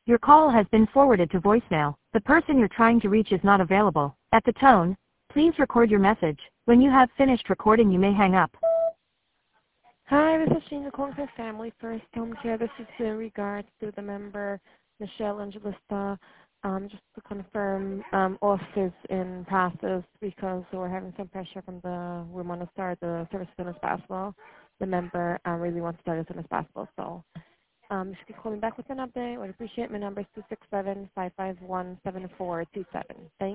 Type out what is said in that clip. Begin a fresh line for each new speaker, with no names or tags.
Your call has been forwarded to voicemail. The person you're trying to reach is not available. At the tone, please record your message. When you have finished recording, you may hang up.
Hi, this is Sheena calling for Family First Home Care. This is in regards to the member Michelle Angelista. Just to confirm, office in process because we're having some pressure from we want to start the service as soon as possible. The member really wants to start as soon as possible. So if you could call me back with an update, I would appreciate. My number is 267-551-7427. Thank you.